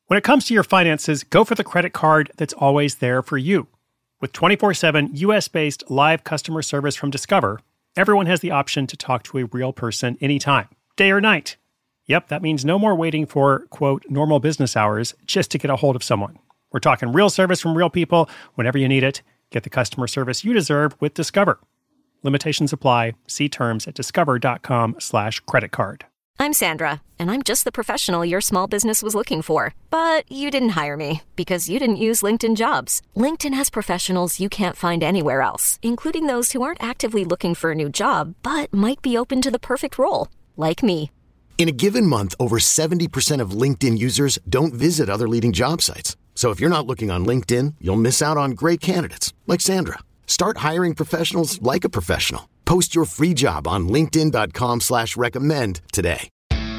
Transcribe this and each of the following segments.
When it comes to your finances, go for the credit card that's always there for you. With 24/7 US-based live customer service from Discover, everyone has the option to talk to a real person anytime, day or night. Yep, that means no more waiting for, quote, normal business hours just to get a hold of someone. We're talking real service from real people whenever you need it. Get the customer service you deserve with Discover. Limitations apply. See terms at discover.com/credit card. I'm Sandra, and I'm just the professional your small business was looking for. But you didn't hire me because you didn't use LinkedIn Jobs. LinkedIn has professionals you can't find anywhere else, including those who aren't actively looking for a new job, but might be open to the perfect role, like me. In a given month, over 70% of LinkedIn users don't visit other leading job sites. So if you're not looking on LinkedIn, you'll miss out on great candidates like Sandra. Start hiring professionals like a professional. Post your free job on linkedin.com/recommend today.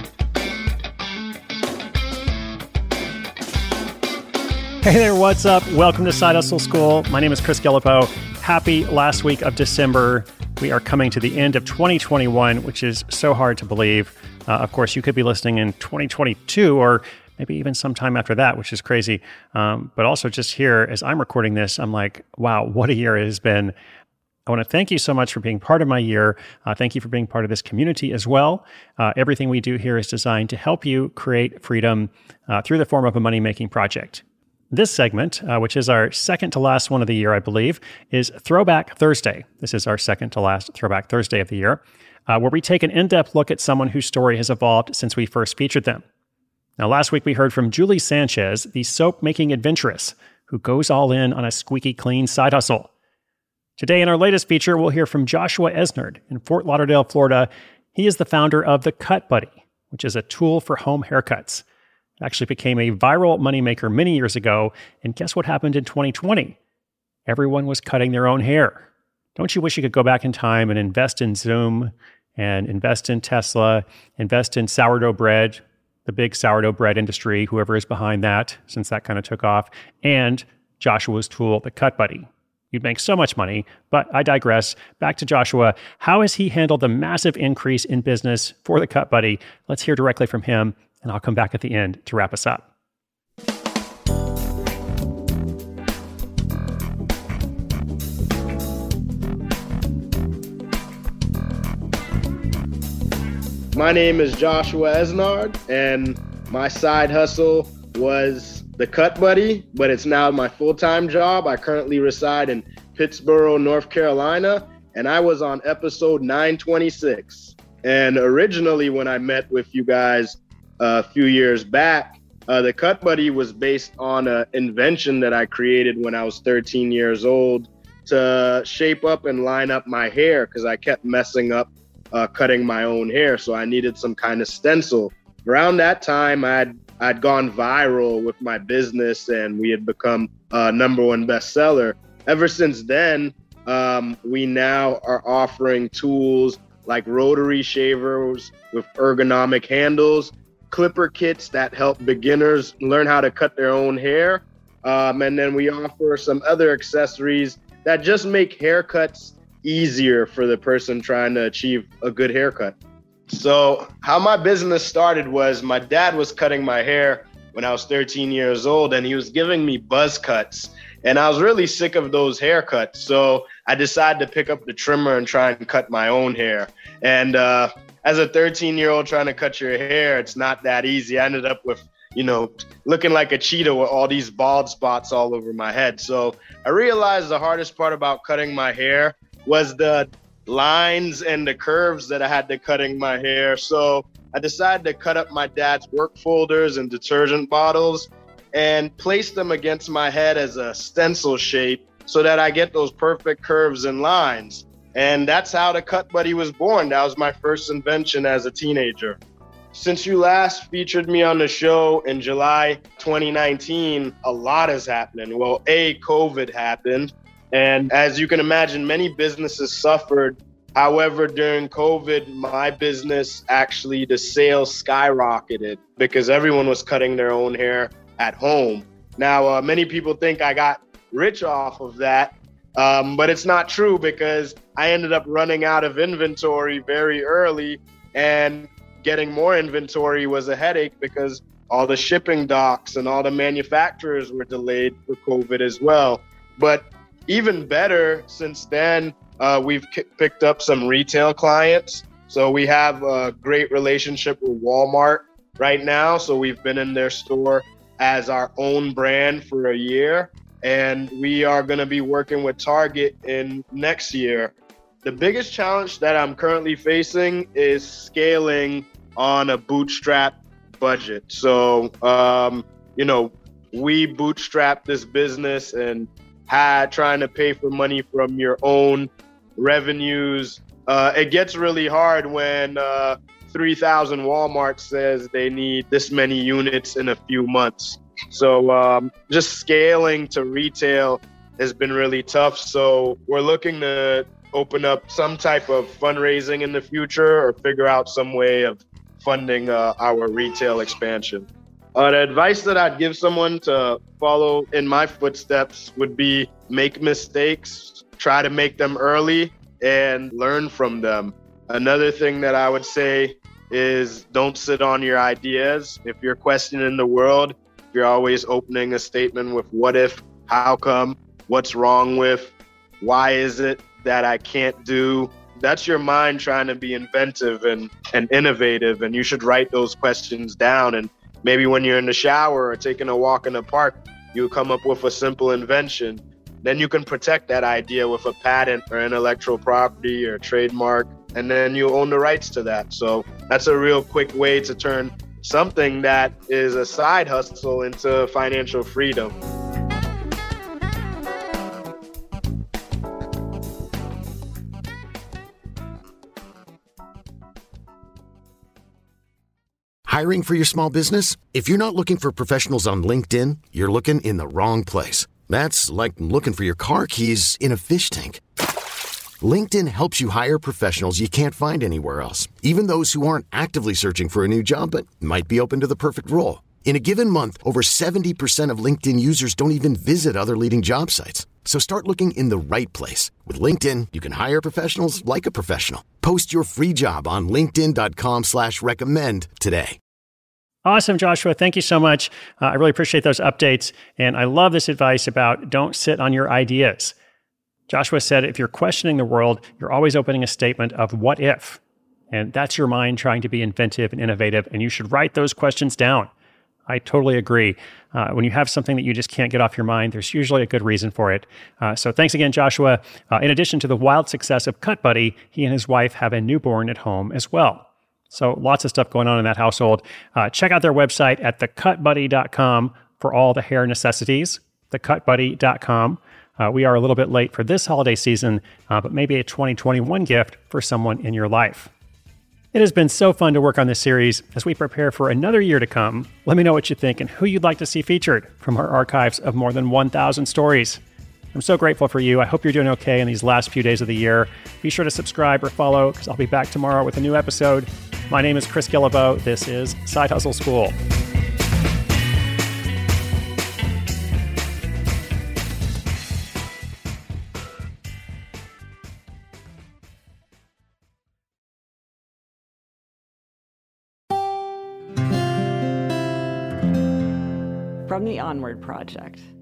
Hey there, what's up? Welcome to Side Hustle School. My name is Chris Guillebeau. Happy last week of December. We are coming to the end of 2021, which is so hard to believe. Of course, you could be listening in 2022 or maybe even sometime after that, which is crazy. But also just here, as I'm recording this, I'm like, wow, what a year it has been. I want to thank you so much for being part of my year. Thank you for being part of this community as well. Everything we do here is designed to help you create freedom through the form of a money-making project. This segment, which is our second to last one of the year, I believe, is Throwback Thursday. This is our second to last Throwback Thursday of the year, where we take an in-depth look at someone whose story has evolved since we first featured them. Now, last week we heard from Julie Sanchez, the soap-making adventuress, who goes all in on a squeaky clean side hustle. Today, in our latest feature, we'll hear from Joshua Esnard in Fort Lauderdale, Florida. He is the founder of The Cut Buddy, which is a tool for home haircuts. It actually became a viral moneymaker many years ago, and guess what happened in 2020? Everyone was cutting their own hair. Don't you wish you could go back in time and invest in Zoom, and invest in Tesla, invest in sourdough bread, the big sourdough bread industry, whoever is behind that, since that kind of took off, and Joshua's tool, The Cut Buddy. You'd make so much money, but I digress. Back to Joshua. How has he handled the massive increase in business for The Cut Buddy? Let's hear directly from him, and I'll come back at the end to wrap us up. My name is Joshua Esnard, and my side hustle was The Cut Buddy, but it's now my full-time job. I currently reside in Pittsboro, North Carolina, and I was on episode 926. And originally, when I met with you guys a few years back, The Cut Buddy was based on an invention that I created when I was 13 years old to shape up and line up my hair because I kept messing up cutting my own hair. So I needed some kind of stencil. Around that time, I'd gone viral with my business and we had become a #1 bestseller. Ever since then, we now are offering tools like rotary shavers with ergonomic handles, clipper kits that help beginners learn how to cut their own hair. And then we offer some other accessories that just make haircuts easier for the person trying to achieve a good haircut. So how my business started was my dad was cutting my hair when I was 13 years old, and he was giving me buzz cuts. And I was really sick of those haircuts. So I decided to pick up the trimmer and try and cut my own hair. And as a 13-year-old trying to cut your hair, it's not that easy. I ended up with, looking like a cheetah with all these bald spots all over my head. So I realized the hardest part about cutting my hair was the lines and the curves that I had to cutting my hair. So I decided to cut up my dad's work folders and detergent bottles and place them against my head as a stencil shape so that I get those perfect curves and lines. And that's how The Cut Buddy was born. That was my first invention as a teenager. Since you last featured me on the show in July 2019, a lot is happening. Well, COVID happened. And as you can imagine, many businesses suffered. However, during COVID, my business actually, the sales skyrocketed because everyone was cutting their own hair at home. Now, many people think I got rich off of that, but it's not true because I ended up running out of inventory very early, and getting more inventory was a headache because all the shipping docks and all the manufacturers were delayed for COVID as well. But even better, since then, we've picked up some retail clients. So we have a great relationship with Walmart right now. So we've been in their store as our own brand for a year. And we are going to be working with Target in next year. The biggest challenge that I'm currently facing is scaling on a bootstrap budget. So, we bootstrapped this business and trying to pay for money from your own revenues. It gets really hard when 3,000 Walmart says they need this many units in a few months. So just scaling to retail has been really tough. So we're looking to open up some type of fundraising in the future or figure out some way of funding our retail expansion. The advice that I'd give someone to follow in my footsteps would be make mistakes, try to make them early, and learn from them. Another thing that I would say is don't sit on your ideas. If you're questioning the world, if you're always opening a statement with what if, how come, what's wrong with, why is it that I can't do, that's your mind trying to be inventive and innovative. And you should write those questions down. And maybe when you're in the shower or taking a walk in the park, you come up with a simple invention. Then you can protect that idea with a patent or intellectual property or trademark, and then you own the rights to that. So that's a real quick way to turn something that is a side hustle into financial freedom. Hiring for your small business? If you're not looking for professionals on LinkedIn, you're looking in the wrong place. That's like looking for your car keys in a fish tank. LinkedIn helps you hire professionals you can't find anywhere else, even those who aren't actively searching for a new job but might be open to the perfect role. In a given month, over 70% of LinkedIn users don't even visit other leading job sites. So start looking in the right place. With LinkedIn, you can hire professionals like a professional. Post your free job on linkedin.com/recommend today. Awesome, Joshua. Thank you so much. I really appreciate those updates. And I love this advice about don't sit on your ideas. Joshua said, if you're questioning the world, you're always opening a statement of what if. And that's your mind trying to be inventive and innovative. And you should write those questions down. I totally agree. When you have something that you just can't get off your mind, there's usually a good reason for it. So thanks again, Joshua. In addition to the wild success of Cut Buddy, he and his wife have a newborn at home as well. So lots of stuff going on in that household. Check out their website at thecutbuddy.com for all the hair necessities, thecutbuddy.com. We are a little bit late for this holiday season, but maybe a 2021 gift for someone in your life. It has been so fun to work on this series. As we prepare for another year to come, let me know what you think and who you'd like to see featured from our archives of more than 1,000 stories. I'm so grateful for you. I hope you're doing okay in these last few days of the year. Be sure to subscribe or follow because I'll be back tomorrow with a new episode. My name is Chris Guillebeau. This is Side Hustle School. From the Onward Project.